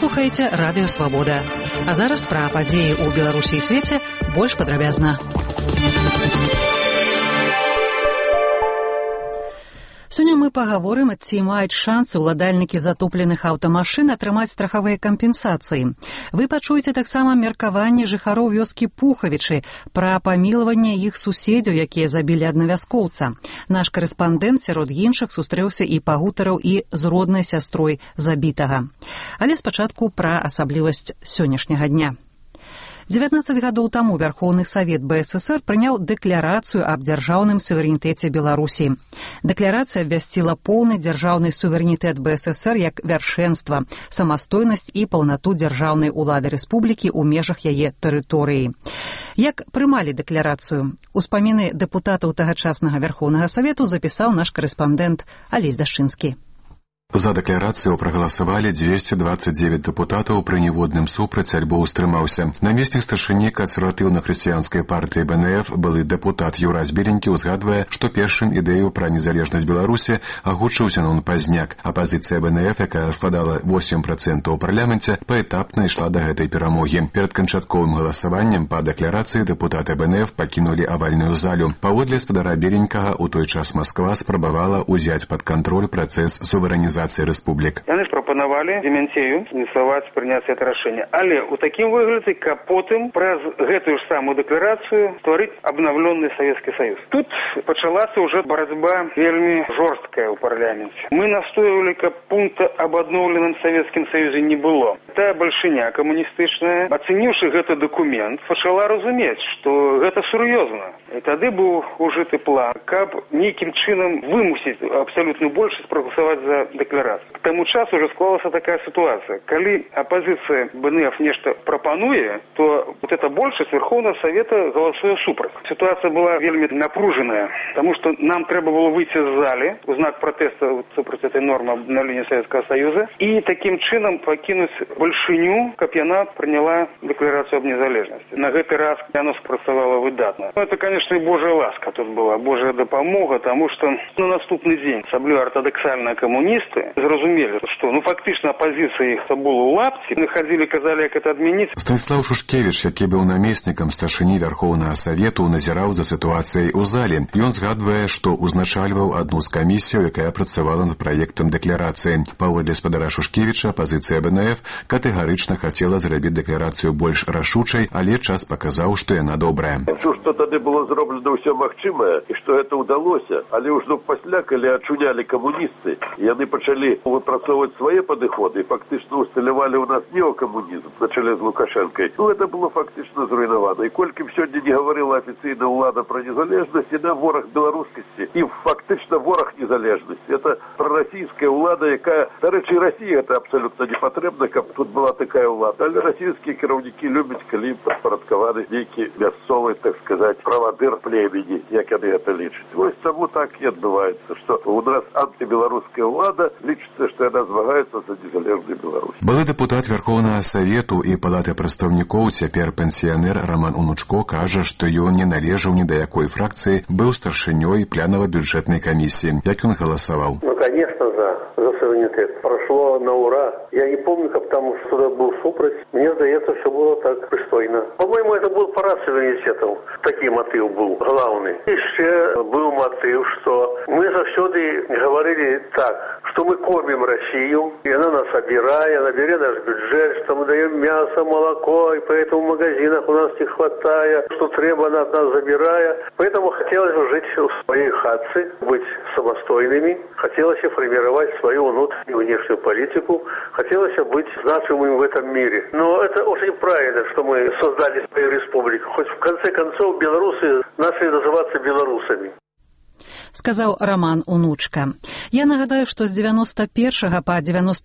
Слухаеце радыё Свабода. А зараз пра падзеі ў Беларусі і свеце больш падрабязна. Сёння мы пагаворым, ці маюць шансы ўладальнікі затопленых аўтамашын атрымаць страхавыя кампенсацыі. Вы пачуеце таксама меркаванне жыхароў вёскі Пухавічы пра памілаванне іх суседзяў, якія забілі аднавяскоўца. Наш карэспандэнт сярод іншых сустрэўся і пагутарыў і з роднай сястрой забітага. Але спачатку пра асаблівасць сённяшняга дня. 19 гадоў таму Вярхоўны Савет БССР прыняў дэкларацыю аб дзяржаўным суверэнітэце Беларусі. Дэкларацыя абвясціла поўны дзяржаўны суверэнітэт БССР як вяршэнства, самастойнасць і паўнату дзяржаўнай улады рэспублікі ў межах яе тэрыторыі. Як прымалі дэкларацыю? Успаміны дэпутатаў тагачаснага Вярхоўнага Савету запісаў наш карэспандэнт Алесь Дашчынскі. За дэкларацыю прагаласавалі 229 дэпутатаў, пры ніводным супраць альбо ўстрымаўся. Намеснік старшыні кансерватыўна-хрысціянскай партыі БНФ, былы дэпутат Юрась Беленькі, узгадвае, што першым ідэю пра незалежнасць Беларусі агучыў Зенон Пазняк. Апазіцыя БНФ, якая складала 8% у парламенце, паэтапна ішла да гэтай перамогі. Перад канчатковым галасаваннем па дэкларацыі дэпутаты БНФ пакінулі авальную залю. Паводле спадара Беленькага, у той час Масква спрабавала ўзяць пад кантроль працэс суверэнізацыі рэспублік. Яны прапанавалі Демянцею ініцыяваць прыняцце гэта рашэння. Але ў такім выглядзе, каб потым праз гэтую ж самую дэкларацыю стварыць абнаўлёны Савецкі Саюз. Тут пачалася ўжо барацьба вельмі жорсткая ў парламенце. Мы настоявалі, каб пункта аб адноўленым Савецкім Саюзе не было. Тая бальшыня камуністычная, ацэніўшы гэты дакумент, пачала разумець, што гэта сур'ёзна. І тады быў ужыты план, каб нейкім чынам вымусіць абсалютную большасць прагаласаваць за дэкларацыю. К тому часу уже склалася такая ситуация. Коли оппозиция БНФ нечто пропонует, то вот эта большасць Верховного Совета голосуе супраць. Ситуация была вельмі напруженная, потому что нам треба было выйти из зали в знак протеста супраць этой нормы обновления Советского Союза и таким чином покинуть большиню, каб яна приняла декларацию об незалежности. На гэты раз яно спрацавала выдатна. Это, конечно, и Божья ласка тут была, Божья допомога, потому что на наступный день особливо ортодоксальные коммунисты зразумелі, што фактычна апазіцыя іх была ў лапці, мы хадзілі, казалі, як гэта адмяніць. Станіслаў Шушкевіч, які быў намеснікам старшыні Вярхоўнага Савету, назіраў за сітуацыяй у зале. Ён згадвае, што узначальваў адну з камісіяў, якая працавала над праектам дэкларацыі. Паводле спадара Шушкевіча, апазіцыя БНФ катэгарычна хацела зрабіць дэкларацыю больш рашучай, але час паказаў, што яна добрая. Што тады было зроблена ўсё магчымае, і што гэта ўдалося, але ўжо пасля, калі ачунялі камуністы, яны пачалі выпрацоўваць свае падыходы і фактычна усталявалі ў нас неокамунізм на чале з Лукашэнкай. Гэта было фактычна зруйнавана. І колькі б сёння не гаварыла афіцыйна ўлада пра незалежнасць, яна вораг беларускасці і фактычна вораг незалежнасці. Это прарасійская ўлада, якая, дарэчы, Расіі гэта абсалютна не патрэбна, каб тут была такая ўлада. Але расійскія кіраўнікі любяць, калі ім падпарадкаваны нейкі мясцовы, так сказаць, правадыр племені, як яны гэта лічаць. Вось таму так і адбываецца, што у нас антыбеларуская ўлада лічыцца, што яна змагаецца за незалежную Беларусь. Былы дэпутат Вярхоўнага Савету і палаты прадстаўнікоў, цяпер пенсіянер Роман Унучко, кажа, што ён не належаў ні да якой фракцыі, быў старшынёй планова-бюджэтнай камісіі. Як ён галасаваў? Конечно, за суверенитет. Прошло на ура. Я не помню, как там сюда был супроть. Мне здається, что было так пристойно. По-моему, это был парад суверенитетов. Такий мотив был главный. Еще был мотив, что мы завсёды говорили так, что мы кормим Россию, и она нас обирает, она берет наш бюджет, что мы даем мясо, молоко, и поэтому в магазинах у нас не хватает, что треба, она от нас забирает. Поэтому хотелось бы жить в своей хатце, быть самостойными, хотелось формировать свою внутреннюю и внешнюю политику, хотелось быть значимыми в этом мире. Но это очень правильно, что мы создали свою республику. Хоть в конце концов белорусы начали называться белорусами. Сказаў Роман Унучка. Я нагадаю, што з 91 па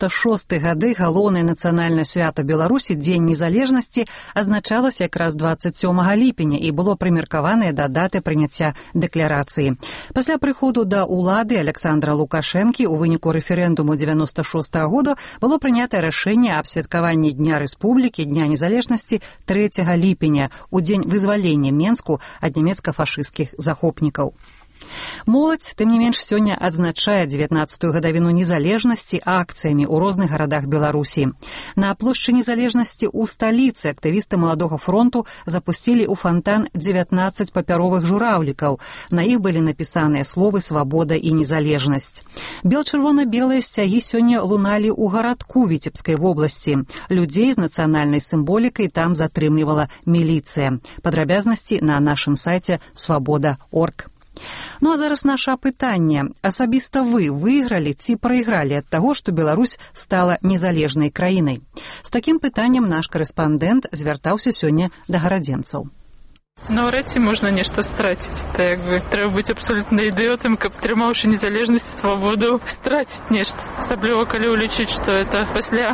96 гады галоўнае нацыянальнае свята Беларусі, Дзень незалежнасці, азначалася якраз 27 ліпеня і было прымеркаванае да даты прыняцця дэкларацыі. Пасля прыходу да ўлады Александра Лукашэнкі ў выніку рэферэндуму 96 года было прынятае рашэнне аб святкаванні Дня Рэспублікі, Дня незалежнасці 3 ліпеня, у дзень вызвалення Менску ад нямецка-фашысцкіх захопнікаў. Моладзь, тым не менш, сёння адзначае 19-ю гадавіну незалежнасці акцыямі ў розных гарадах Беларусі. На плошчы незалежнасці ў сталіцы актывісты Маладога фронту запусцілі ў фантан 19 папяровых жураўлікаў. На іх былі напісаныя словы «Свабода» і «Незалежнасць». Бел-чырвона-белыя сцягі сёння луналі ў гарадку Віцебскай вобласці. Людзей з нацыянальнай сімволікай там затрымлівала міліцыя. Падрабязнасці на нашым сайце «Свабода.орг». Ну а зараз наша апытанне. Асабіста вы выйгралі ці прайгралі ад таго, што Беларусь стала незалежнай краінай? З такім пытаннем наш карэспандэнт звяртаўся сёння да гарадзенцаў. Наўрад ці можна нешта страціць. Трэба быць абсалютна ідыётам, каб, трымаўшы незалежнасць, свабоду, страціць нешта. Асабліва, калі ўлічыць, што это пасля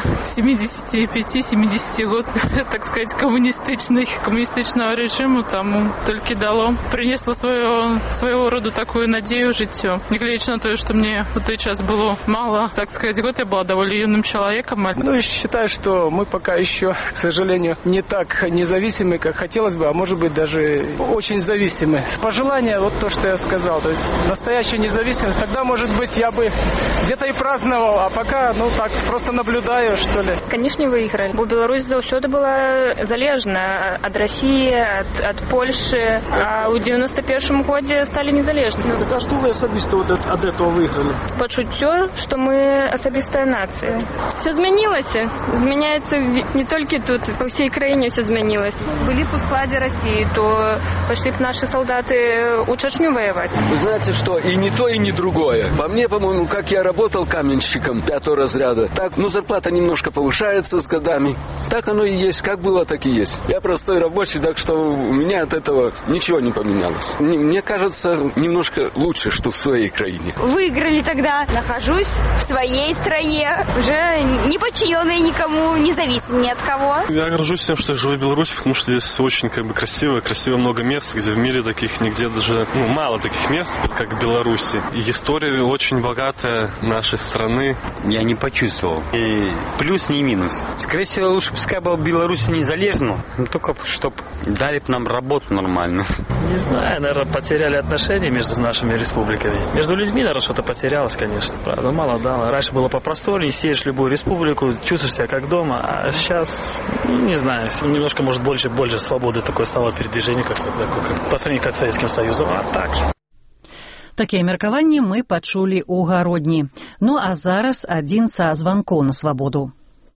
75-70 год, так сказаць, камуністычнага рэжыму, таму толькі дало. Прынесла свайго роду такую надзею жыццё. Нягледзячы на тое, што мне у той час было мало, так сказать, год, я была довольно юным человеком. Ну, я считаю, что мы пока еще, к сожалению, не так независимы, как хотелось бы, а может быть даже очень зависимы. Пожелание, вот то, что я сказал, то есть настоящая независимость, тогда, может быть, я бы где-то и праздновал, а пока, так, просто наблюдаю, что ли. Конечно, выиграли. Бо Беларусь заўсёды была залежна ад России, ад Польши, а ў 91-м годзе стали незалежны. А что вы особисто вот от этого выиграли? Пачуццё, что мы асабістая нацыя. Все змянилось. Изменяется не только тут, по всей краине все изменилось. Были бы в складе России, то пошли бы наши солдаты у Чечню воевать. Вы знаете, что и не то, и не другое. По мне, по-моему, как я работал каменщиком 5-го разряда, так, зарплата немножко повышается с годами. Так оно и есть. Как было, так и есть. Я простой рабочий, так что у меня от этого ничего не поменялось. Мне кажется, немножко лучше, что в своей краине. Выиграли тогда. Нахожусь в своей стране. Уже не подчиненной никому, не зависим ни от кого. Я горжусь тем, что я живу в Беларуси, потому что здесь очень красиво много мест, где в мире таких нигде даже, мало таких мест, как в Беларуси. И история очень богатая нашей страны. Я не почувствовал. И плюс, не минус. Скорее всего, лучше пускай была Беларусь незалежна, только чтобы дали бы нам работу нормальную. Не знаю, наверное, потеряли отношения между нашими республиками. Между людьми, наверное, что-то потерялось, конечно. Правда, мало дало. Раньше было попросторнее, сеешь любую республику, чувствуешь себя как дома, а сейчас, не знаю, немножко, может, больше свободы такое стало передвижение какое-то такое, по сравнению как с Советским Союзом, а так же. Такія меркаванні мы пачулі ў гародні. Ну а зараз адзін са званкоў на свабоду.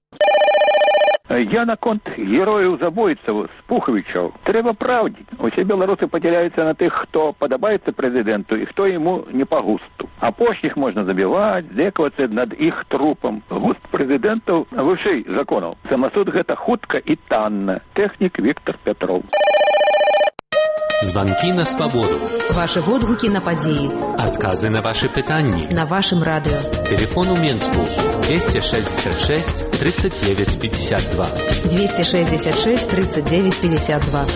Я наконт герояў-забойцаў з Пухавічаў. Трэба праўдзіць. Усе беларусы падзяляюцца на тых, хто падабаецца прэзідэнту і хто яму не па густу. Апошніх можна забіваць, здзекавацца над іх трупам. Густ прэзідэнтаў вышэй законаў. Самасуд гэта хутка і танна. Тэхнік Віктор Пятров. Звонки на свободу. Ваши водгуки на подеи. Отказы на ваши питания. На вашем радио. Телефон у Менску 266 39 52. 266 39 52.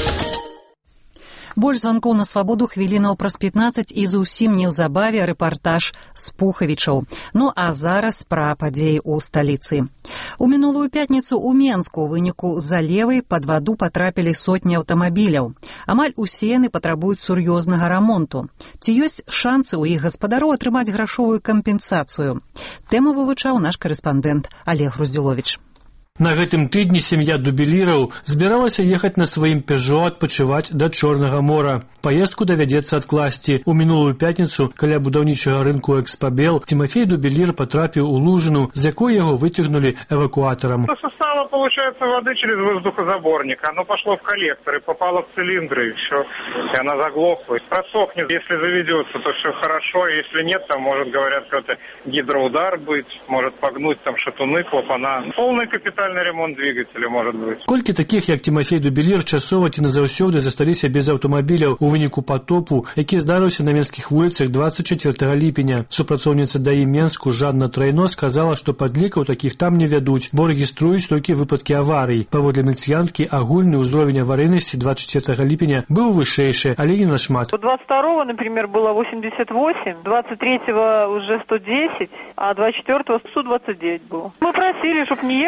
Больш званкоў на свабоду хвілінаў праз 15 і зусім неўзабаве рэпартаж з Пухавічаў. Ну а зараз пра падзеі ў сталіцы. У мінулую пятніцу ў Менску ў выніку залевай пад ваду патрапілі сотні аўтамабіляў. Амаль усе яны патрабуюць сур'ёзнага рамонту. Ці ёсць шансы ў іх гаспадароў атрымаць грашовую кампенсацыю? Тэму вывучаў наш карэспандэнт Олег Груздзіловіч. На гэтым тыдні сям'я дубеліраў збіралася ехаць на сваім «Пежо» адпачываць да Чорнага мора. Паездку давядзецца адкласці. У мінулую пятніцу каля будаўнічага рынку «Экспабел» Тимофей Дубелір потрапіў у лужыну, з якой яго выцягнули эвакуатором. Состава, получается, воды через воздухозаборник. Оно пошло в коллектор и попало в цилиндры, и все. И она заглохла. Просохнет. Если заведется, то все хорошо. Если нет, там, может, говорят, какой-то гидроудар быть, может погнуть там шатуны, клапана. Полный капитальный ремонт двигателя, может быть. Колькі таких, як Тимофей Дубелір, часова ці назаўсёды засталіся без аўтамабіляў у выніку потопу, які здарыўся на менскіх вуліцах 24 ліпеня. Супрацоўніца ДАІ Менску Жанна Трайно сказала, што падлікаў такіх там не вядуць, бо рэгіструюць толькі выпадкі аварый. Паводле нацыянкі, агульны ўзровень аварыйнасці 24 ліпеня быў вышэйшы, але не нашмат. 22-го, например, было 88, 23-го уже 110, а 24-го 129 было. Мы просили, чтобы не ехали на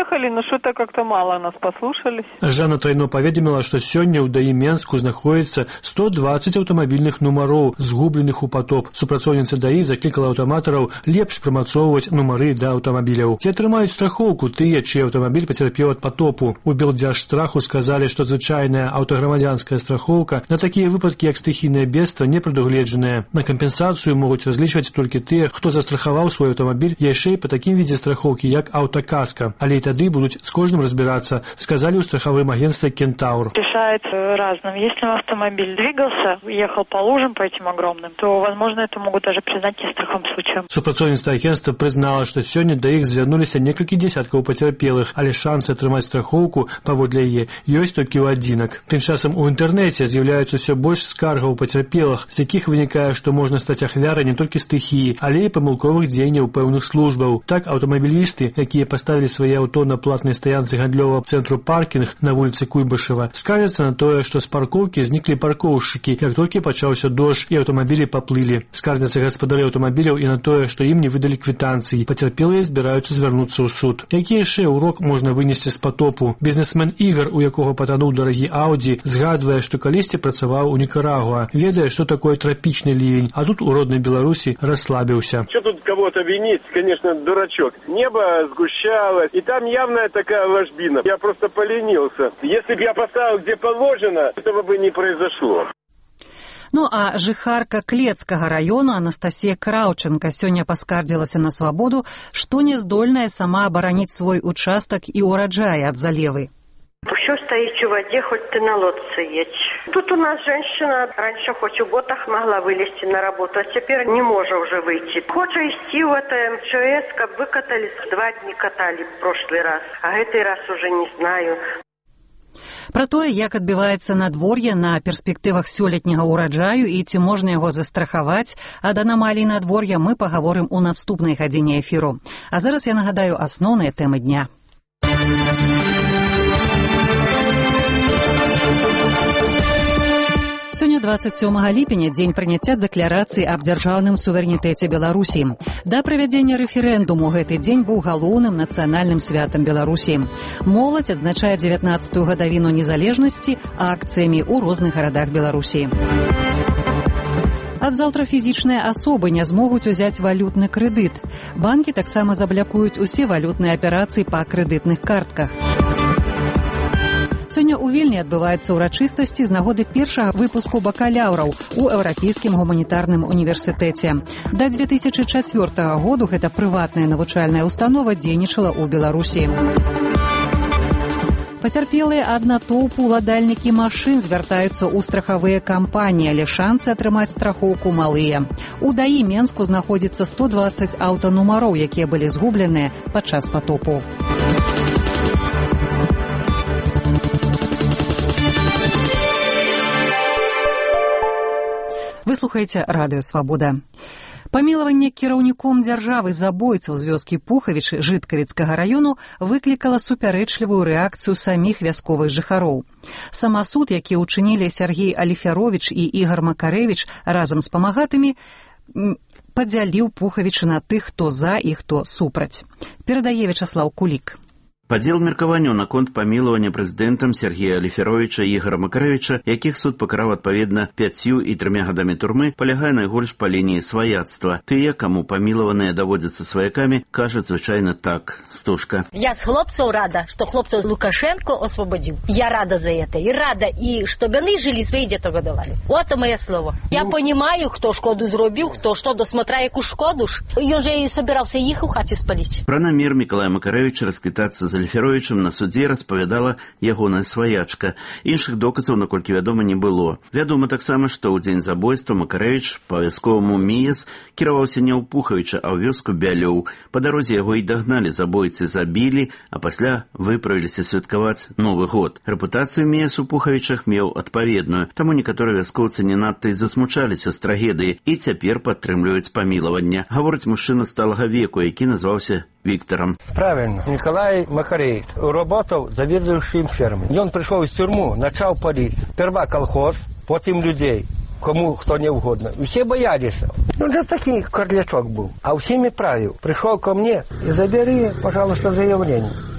что-то как-то мало нас послушались. Жанна Трайно паведаміла, што сёння ў ДАІ Менску знаходзіцца 120 аўтамабільных нумароў, згубленых у потоп. Супрацоўніца ДАІ заклікала аўтаматараў лепш прымацоўваць нумары да аўтамабіляў. Ці атрымаюць страхоўку тыя, чый аўтамабіль пацярпеў ад потопу. У Белдзяржстраху сказалі, што звычайная аўтаграмадзянская страхоўка на такія выпадкі, як стыхійнае бедства, не прадугледжаная. На кампенсацыю могуць разлічваць толькі тыя, хто застрахаваў свой аўтамабіль яшчэ і па такім відзе страхоўкі, як аўтакаска. Але і тады будуць з кожным разбирацца, сказали у страховым агентстве «Кентаур». Решается разным. Если автомобиль двигался, ехал по лужам, по этим огромным, то, возможно, это могут даже признать нестраховым случаем. Супрацоўніцтва агентства признала, што сёння да іх звярнуліся некалькі дзесяткаў пацярпелых, але шансы атрымаць страхоўку паводле яе ёсць толькі ў адзінак. Тым часам у інтэрнэце з'яўляюцца ўсё больш скаргаў пацярпелых, з якіх вынікае, што можна стаць ахвярай не толькі стыхіі, але і памылковых дзеянняў пэўных службаў. Так, аўтамабілісты, якія паставілі свае аўто на платнай стаянцы гандлёвага цэнтру паркінг на вуліцы Куйбышева, скаржацца на тое, што з паркоўкі зніклі паркоўшчыкі, як толькі пачаўся дождж і аўтамабілі паплылі. Скаржацца гаспадары аўтамабіляў і на тое, што ім не выдалі квітанцыі. Пацярпелыя збіраюцца звярнуцца ў суд. Які яшчэ урок можна вынесці з потопу? Бізнесмен Ігар, у якога патануў дарагі Ауді, згадвае, што калісьці працаваў у Нікарагуа. Ведае, што такое трапічны ливень, а тут у роднай Беларусі расслабіўся. Что тут кого-то винить? Конечно, дурачок. Небо сгущалось, и там явная такая ложбина. Я просто поленился. Если бы я поставил где положено, этого бы не произошло. Ну а жыхарка Клецкага раёну Анастасія Краўченка сёння паскардзілася на свабоду, што не здольная сама абараніць свой участак і ураджае ад залевы. Все стоишь в воде, хоть ты на лодце едь. Тут у нас женщина раньше хоть в ботах могла вылезти на работу, а теперь не может уже выйти. Хочет идти в это МЧС, как выкатались, 2 дня катали в прошлый раз, а этот раз уже не знаю. Пра тое, як адбіваецца надвор'е на перспектывах сёлетняга ўраджаю і ці можна яго застрахаваць ад анамалій надвор'я, мы пагаворым у наступнай гадзіне эфіру. А зараз я нагадаю асноўныя тэмы дня. Сёння 27 ліпеня дзень прыняцця дэкларацыі аб дзяржаўным суверэнітэце Беларусі. Да правядзення рэферэндуму гэты дзень быў галоўным нацыянальным святам Беларусі. Моладзь адзначае 19-ю гадавіну незалежнасці акцыямі ў розных гарадах Беларусі. Ад заўтра фізічныя асобы не змогуць узяць валютны крэдыт. Банкі таксама заблякуюць усе валютныя аперацыі па крэдытных картках. Сёння ў Вільні адбываецца ўрачыстасці з нагоды першага выпуску бакалаўраў у Еўрапейскім гуманітарным універсітэце. Да 2004 году гэта прыватная навучальная установа дзейнічала ў Беларусі. Пацярпелыя ад натоўпу уладальнікі машын звяртаюцца ў страхавыя кампаніі, але шансы атрымаць страхоўку малыя. У ДАІ Менску знаходзіцца 120 аўтанумароў, якія былі згубленыя падчас потопу. Вы слухаеце радыё «Свабода». Памілаванне кіраўніком дзяржавы забойцаў з вёскі Пухавічы Жыткавіцкага раёну выклікала супярэчлівую рэакцыю саміх вясковых жыхароў. Самасуд, які ўчынілі Сергей Аліфяровіч і Ігар Макарэвіч разам з памагатымі, падзяліў Пухавічы на тых, хто за і хто супраць. Перадае Вячаслаў Кулік. Падзел меркаванняў наконт памілавання прэзідэнтам Сергея Аліфяровіча і Ігара Макарэвіча, якіх суд пакараў адпаведна 5 і 3 гадамі турмы, палягае найгольш па лініі сваяцтва. Тыя, каму памілаваныя даводзяцца сваякамі, кажуць звычайна так. Стужка. Я з хлопцаў рада, што хлопцаў Лукашенко освободил. Я рада за это. И рада, и чтобы они жили, свои деток годовали. Вот мое слово. Я понимаю, хто шкоду зробив, хто що досмотря яку шкоду ж. І он же і собирався їх у хаті спалити. Пра намер Миколая Макарэвіча расквітацца з Аліфяровічам на судзе распавядала ягоная сваячка. Іншых доказаў, наколькі вядома, не было. Вядома таксама, што ў дзень забойства Макарэвіч па вясковаму МІЭС кіраваўся не ў Пухавіча, а ў вёску Бялёў. Па дарозе яго і дагналі, забойцы забілі, а пасля выправіліся святкаваць Новы год. Рэпутацыю МІЭС у Пухавічах меў адпаведную, таму некаторыя вяскоўцы не надта і засмучаліся з трагедыі і цяпер падтрымліваюць памілаванне. Гаворыць мужчына сталага веку, які назваўся Виктором. Правильно. Николай Макареевич работал заведующим фермой. Он пришел из тюрьмы, начал палить. Сперва колхоз, потом людей, кому кто не угодно. И все боялись. Он же такой корлячок был. А всеми правил. Пришел ко мне и забери, пожалуйста, заявление.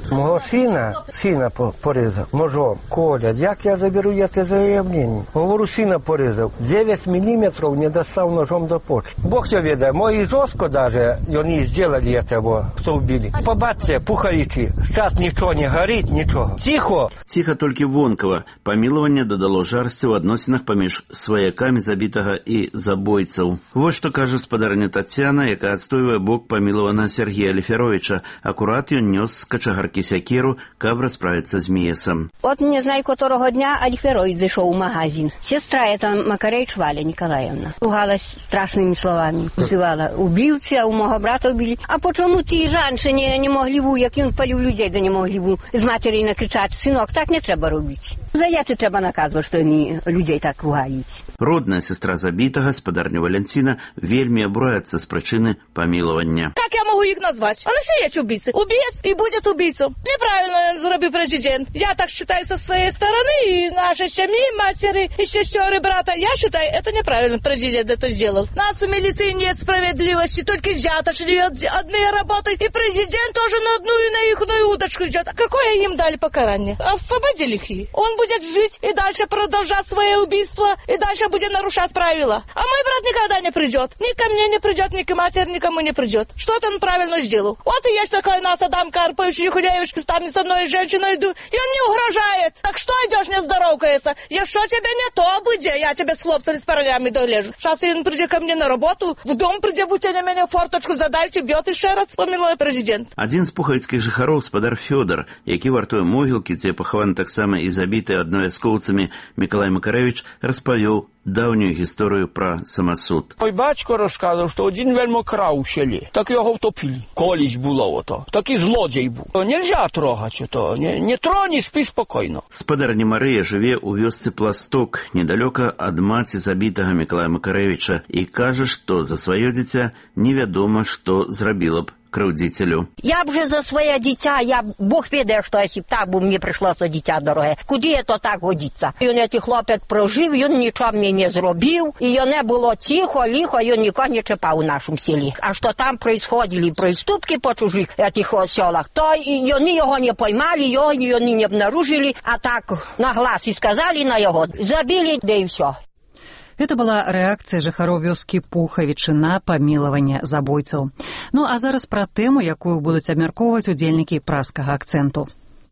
Мого сина порізав ножом. Коля, як я заберу це заявлення? Говорю, сина порізав. 9 міліметрів не достав ножом до почки. Бог його відає. Мої жорстко даже, вони зробили цього, хто вбили. Побачте, пуховики. Зараз нічого не горить, нічого. Тихо. Ціха толькі вонкава. Памілаванне дадало жарсці ў адносінах паміж сваякамі забітага і забойцаў. Вось што кажа спадарня Тацяна, якая адстойвае бок памілаванага Сергея Алеферовича. Акурат ён нёс з качагаркі сякеру, каб расправіцца з Міясам. От не знаю, котрого дня Алеферович зайшов у магазин. Сестра, это Макаревич Валя Николаевна, ругалась страшными словами. Називала убивці, а у мого брата убили. А почему ті жанщині не могли бу, як він палив людей, да не могли бу з матері накричати, синок, так не треба робити. За це треба наказувати, що вони людей так ругають. Родная сестра забітага, спадарня Валентина, вельмі абураецца з прычыны памілавання. Как я могу их назвать? Он и есть убийца. Убийц и будет убийцом. Неправильно зробил президент. Я так считаю со своей стороны, и нашей семьи, матери, и сестеры, брата. Я считаю, это неправильно президент это сделал. У нас у милиции нет справедливости, только взятошли одни работают. И президент тоже на одну и на ихную удочку идет. А какое им дали покарание? Освободили их. Он будет жить и дальше продолжать свои убийства, и дальше будет нарушать правила. А мой брат никогда не придет. Ни ко мне не придет, ни к матери, никому не придет. Что-то он правильно сделал. Вот и есть такой у нас Адам Карпович Юхулевич, там со мной женщину иду, и он не угрожает. Так что идешь, не здоровкается? Я что тебе не то будет? Я тебе с хлопцами с паролями долежу. Сейчас он придет ко мне на работу, в дом придет, будьте на меня форточку задайте, бьет еще раз, помилуй президент. Адзін з пухавіцкіх жыхароў спадар Фёдор, які вартуе могілкі, дзе пахаваны таксама і забіты аднояскоўцамі Миколай Макаревич, распавёў давнюю гісторыю пра самасуд. Мой бацько розказав, що один вельмо крав у селі. Так його втопили. Колись було ото. Такий злодій був. Нельзя трогати ото. Не троні, спи спокійно. Спадарня Марыя жыве ў вёсцы Пласток, недалёка ад маці забітага Миколая Макаревича, і кажа, што за сваё дзіця невядома, што зрабіла б краўдзіцелю. Я б же за своє дитя, Бог ведає, що якщо б так, бо мені прийшлося дитя дороге. Куди це так годиться? І він цей хлопець прожив, він нічого мені не зробив, і не було тихо, лихо, він нікого не чіпав у нашому селі. А що там происходили приступки по чужих цих селах, то вони його не поймали, вони не обнаружили, а так на глаз і сказали на його, забили, да і все. Это была рэакцыя жыхароў вёскі Пухавічы на памілаванне забойцаў. Ну а зараз пра тэму, якую будуць абмяркоўваць удзельнікі праскага акцэнту.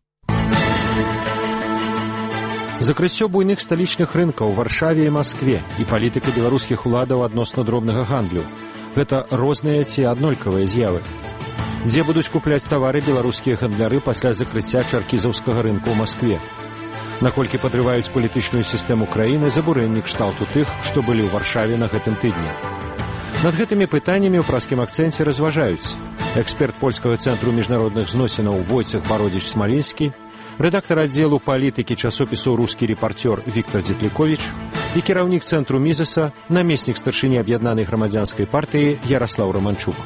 Закрыццё буйных сталічных рынкаў у Варшаве і Маскве і палітыка беларускіх уладаў адносна дробнага гандлю. Гэта розныя ці аднолькавыя з'явы. Дзе будуць купляць тавары беларускія гандляры пасля закрыцця чаркізаўскага рынку ў Маскве? Наколькі падрываюць палітычную сістэму краіны забурэнні кшталту тых, што былі ў Варшаве на гэтым тыдні. Над гэтымі пытаннямі ў праскім акцэнце разважаюць эксперт польскага цэнтру міжнародных зносінаў Войцех Бародзіч-Смалінскі, рэдактар аддзелу палітыкі часопісу «Рускі рэпарцёр» Віктор Дзетліковіч і кіраўнік цэнтру Мізеса, намеснік старшыні аб'яднанай грамадзянскай партыі Яраслаў Раманчук.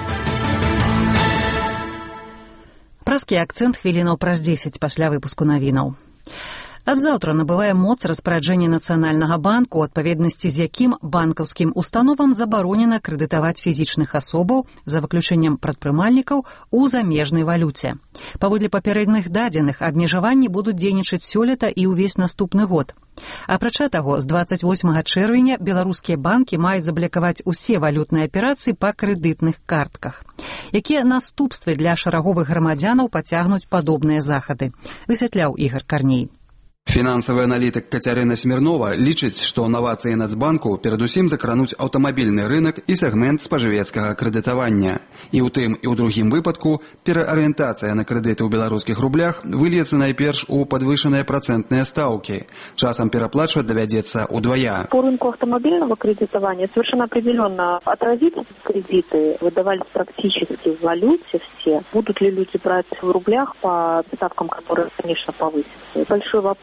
Праскі акцэнт хвілінаў праз 10 пасля выпуску навінаў. Ад заўтра набывае моц распараджэнне Нацыянальнага банку, у адпаведнасці з якім банкаўскім установам забаронена крэдытаваць фізічных асобаў, за выключэннем прадпрымальнікаў, у замежнай валюце. Паводле папярэдных дадзеных, абмежаванні будуць дзейнічаць сёлета і ўвесь наступны год. Апрача таго, з 28 чэрвеня беларускія банкі маюць заблакаваць усе валютныя аперацыі па крэдытных картках. Якія наступствы для шараговых грамадзянаў пацягнуць падобныя захады, высвятляў Ігор Карней. Фінансавы аналітык Кацярына Смірнова лічыць, што новацыі Нацбанку перадусім закрануць аўтамабільны рынак і сегмент спажывецкага крэдытавання. І ў тым, і ў другім выпадку пераарыентацыя на крэдыты ў беларускіх рублях выльецца найперш у падвышаныя працэнтныя стаўкі. Часам пераплачваць давядзецца удвая. По рынку автомобильного кредитования совершенно определенно отразится кредиты, выдавались практически в валюте все. Будут ли люди брать в рублях по ставкам, которые, конечно, повысятся? Большой вопрос.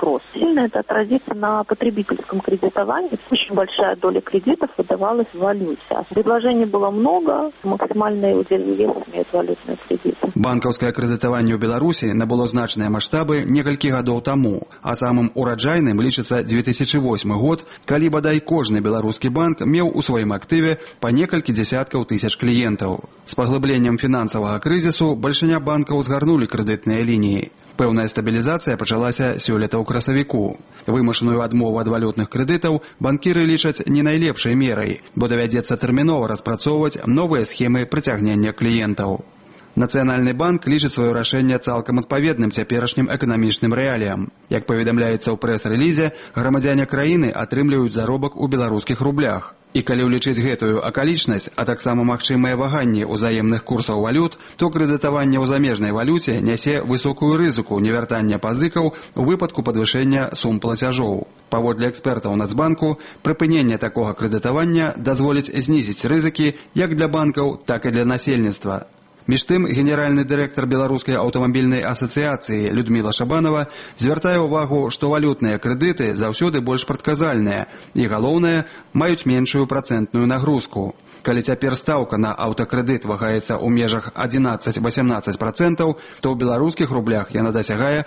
спрос. Сильно это отразится на потребительском кредитовании. Очень большая доля кредитов выдавалась в валюте. Предложений было много, максимальный удельный вес имеют валютные кредиты. Банкаўскае крэдытаванне ў Беларусі набыло значныя маштабы некалькі гадоў таму, а самым ураджайным лічыцца 2008 год, калі бадай кожны беларускі банк меў у сваім актыве па некалькі дзесяткаў тысяч кліентаў. З паглыбленнем фінансавага крызісу бальшыня банкаў згарнулі крэдытныя лініі. Пэўная стабілізацыя пачалася сёлета ў красавіку. Вымушаную адмову ад валютных крэдытаў банкіры лічаць не найлепшай мерай, бо давядзецца тэрмінова распрацоўваць новыя схемы прыцягнення кліентаў. Нацыянальны банк лічыць сваё рашэнне цалкам адпаведным цяперашнім эканамічным рэаліям. Як паведамляецца ў прэс-рэлізе, грамадзяне краіны атрымліваюць заробак у беларускіх рублях. І калі ўлічыць гэтую акалічнасць, а таксама магчымыя ваганні ўзаемных курсаў валют, то крэдытаванне ў замежнай валюце нясе высокую рызыку невяртання пазыкаў у выпадку падвышэння сум плацяжоў. Паводле экспертаў Нацбанку, прыпыненне такога крэдытавання дазволіць знізіць рызыкі як для банкаў, так і для насельніцтва. Між тым, генеральны дырэктар Беларускай аўтамабільнай асацыяцыі Людміла Шабанова звяртае ўвагу, што валютныя крэдыты заўсёды больш прадказальныя і, галоўнае, маюць меншую працэнтную нагрузку. Калі цяпер стаўка на аўтакрэдыт вагаецца ў межах 11-18%, то ў беларускіх рублях яна дасягае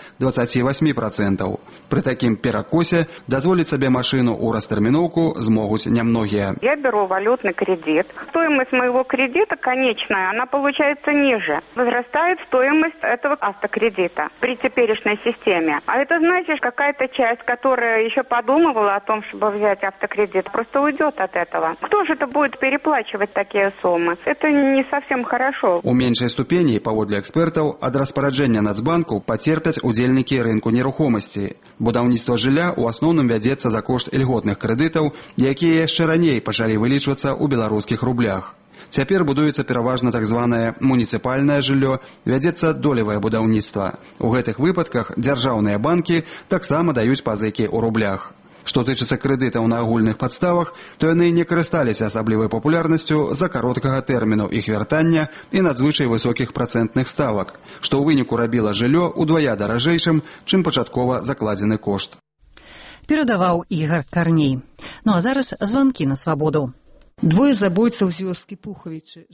28%. Пры такім перакосе дазволіць сабе машыну ў растэрміноўку змогуць немногие. Я беру валютный кредит. Стоимость моего кредита конечная, она получается ниже. Возрастает стоимость этого автокредита при теперешней системе. А это значит, какая-то часть, которая еще подумывала о том, чтобы взять автокредит, просто уйдет от этого. Кто же это будет переплачивать такие суммы? Это не совсем хорошо. У меншай ступені, паводле экспертаў, ад распараджэння Нацбанку пацерпяць удзельнікі рынку нерухомасці. Будаўніцтва жылля ў асноўным вядзецца за кошт ільготных крэдытаў, якія яшчэ раней пачалі вылічвацца ў беларускіх рублях. Цяпер будуецца пераважна так званае муніцыпальнае жыллё, вядзецца долевае будаўніцтва. У гэтых выпадках дзяржаўныя банкі таксама даюць пазыкі ў рублях. Што тычыцца крэдытаў на агульных падставах, то яны не карысталіся асаблівай папулярнасцю з-за кароткага тэрміну іх вяртання і надзвычай высокіх працэнтных ставак, што ў выніку рабіла жыллё удвая даражэйшым, чым пачаткова закладзены кошт. Перадаваў Ігар Карней. Ну а зараз званкі на свабоду. Двое забойцаў з вёскі Пухавічы.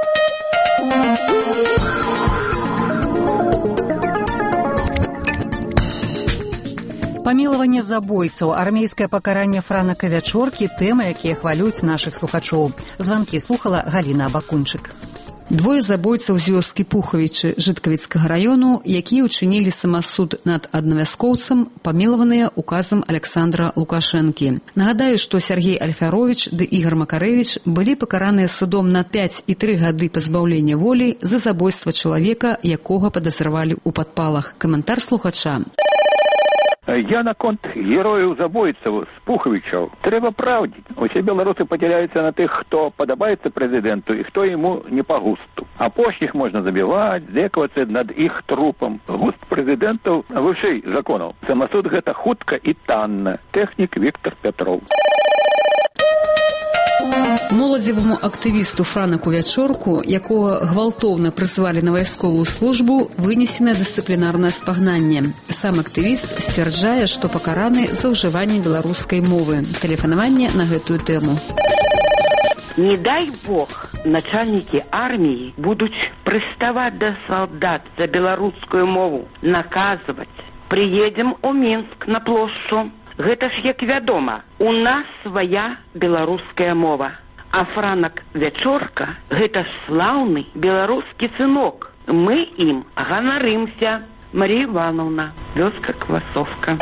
Памілаванне забойцаў, армейскае пакаранне Франака Вячоркі – тэмы, якія хвалююць нашых слухачоў. Званкі слухала Галіна Абакунчык. Двое забойцаў з вёскі Пухавічы Жыткавіцкага раёну, якія ўчынілі самасуд над аднавяскоўцам, памілаваныя указам Александра Лукашэнкі. Нагадаю, што Сергей Альфяровіч ды Ігар Макарэвіч былі пакараныя судом на 5 і 3 гады пазбаўлення волі за забойства чалавека, якога падазравалі ў падпалах. Каментар слухача. Я наконт герояў-забойцаў з Пухавічаў. Трэба праўдзіць. Усе беларусы падзяляюцца на тых, хто падабаецца прэзідэнту і хто яму не па густу. Апошніх можна забіваць, здзекавацца над іх трупам. Густ прэзідэнтаў вышэй законаў. Самасуд гэта хутка і танна. Тэхнік Віктор Пятров. Моладзеваму актывісту Франаку Вячорку, якога гвалтоўна прызвалі на вайсковую службу, вынесена дысцыплінарнае спагнанне. Сам актывіст сцвярджае, што пакараны за ўжыванне беларускай мовы. Тэлефанаванне на гэтую тэму. Не дай бог, начальники армии будут приставать до солдат за белорусскую мову, наказывать. Приедем у Минск на площадь. Гэта ж, як вядома, у нас свая беларуская мова. А Франак Вячорка – гэта ж слаўны беларускі сынок. Мы ім ганарымся. Марія Івановна, вёска Квасовка.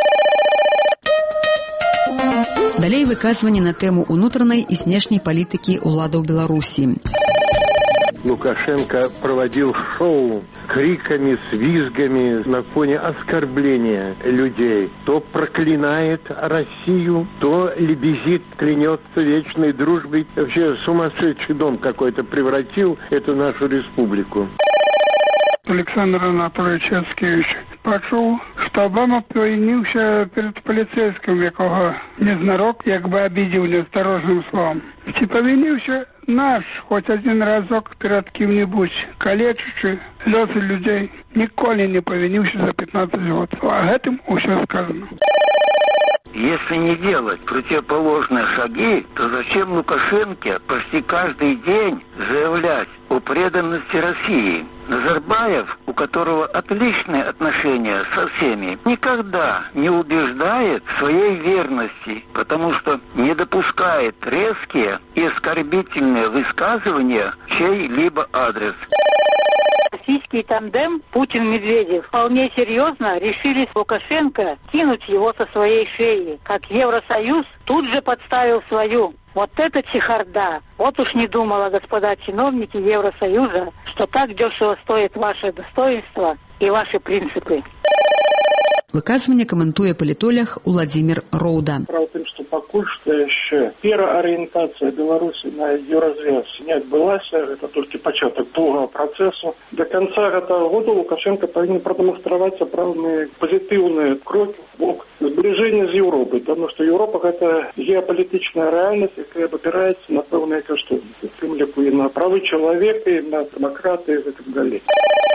Далей выказванне на тэму унутранай і знешняй палітыкі ўладаў Беларусі. Лукашенко проводил шоу криками, с визгами на фоне оскорбления людей. То проклинает Россию, то лебезит, клянется вечной дружбой. Вообще сумасшедший дом какой-то превратил эту нашу республику. Александр Анатольевич Яцкевич пачуў, што Обама павініўся перед паліцейскім, якога незнарок, як бы абідзеў неасторожным словом. Ці павініўся наш хоць адзін разок перад кім-небудзь, калечачы лёсы людзей, ніколі не павініўся за 15 год. А гэтым усё сказано. Если не делать противоположные шаги, то зачем Лукашенко почти каждый день заявлять о преданности России? Назарбаев, у которого отличные отношения со всеми, никогда не убеждает в своей верности, потому что не допускает резкие и оскорбительные высказывания в чей-либо адрес. Российский тандем Путин-Медведев вполне серьезно решили Лукашенко кинуть его со своей шеи, как Евросоюз тут же подставил свою. Вот это чехарда. Вот уж не думала, господа чиновники Евросоюза, что так дешево стоит ваше достоинство и ваши принципы. Выказывание каментуе палітолог Уладзімір Роўда. Справа в тым, што пакуль што яшчэ пераарыентацыя Беларусі на еўразвяз не адбылася, гэта толькі пачатак доўгага працэсу. До конца гэтага года Лукашенко павінен прадэманстраваць сапраўдныя пазітыўныя крокі в бок збліжэння з Еўропай, таму што Еўропа гэта геапалітычная рэальнасць, якая абапіраецца на пэўныя каштоўнікі, у тым ліку і на правы чалавека, і на дэмакратыю і так далей.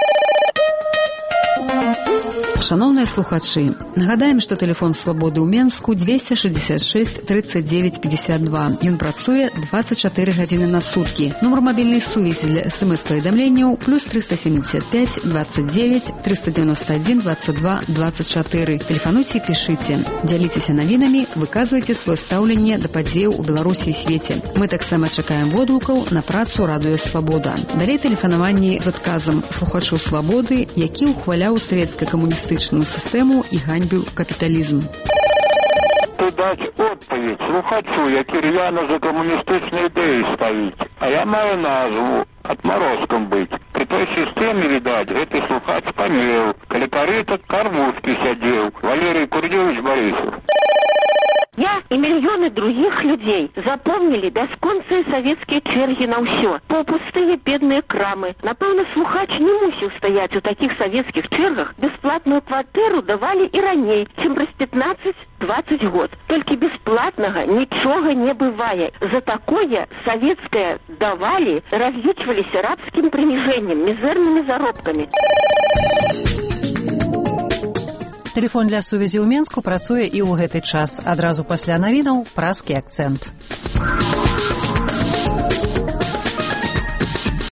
Шановныя слухачы, нагадаем, што тэлефон свабоды ў Менску 266 39 52. Ён працуе 24 гадзіны на суткі. Нумар мабільнай сувязі для СМС-паведамленняў +375 29 391 22 24. Тэлефануйце і пішыце. Дзяліцеся навінамі, выказвайце сваё стаўленне да падзеяў у Беларусі і свеце. Мы таксама чакаем водгукаў на працу радыё Свабода. Далей тэлефанаванні з адказам слухачу Свабоды, які ухваляў савецка-камуністычную сістэму і ганьбіў капіталізм. Даць адпаведь слухачу, які рьяна за камуністычнай ідэі стаіць. А я маю назву «Отморозком быць». При той сістэме, відаць, гэты слухач памеў, калі карыта кармушкі сядзеў. Валерий Курдевич Борисов. Я и миллионы других людей запомнили бясконцыя советские черги на ўсё. Пустые бедные крамы. Напэўна, слухач не мусіў стаяць у таких советских чергах. Бесплатную кватэру давали и раней, чем праз 15-20 год. Только бесплатного ничего не бывает. За такое советское давали, различивались рабским принижением, мизерными заробками. Тэлефон для сувязі ў Менску працуе і ў гэты час. Адразу пасля навінаў празкі акцэнт.